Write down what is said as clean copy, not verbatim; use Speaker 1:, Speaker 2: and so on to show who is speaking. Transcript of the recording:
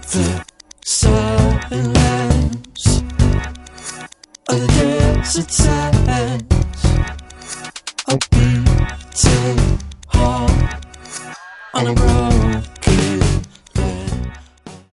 Speaker 1: The silence of the desert sands, a beating heart on a road.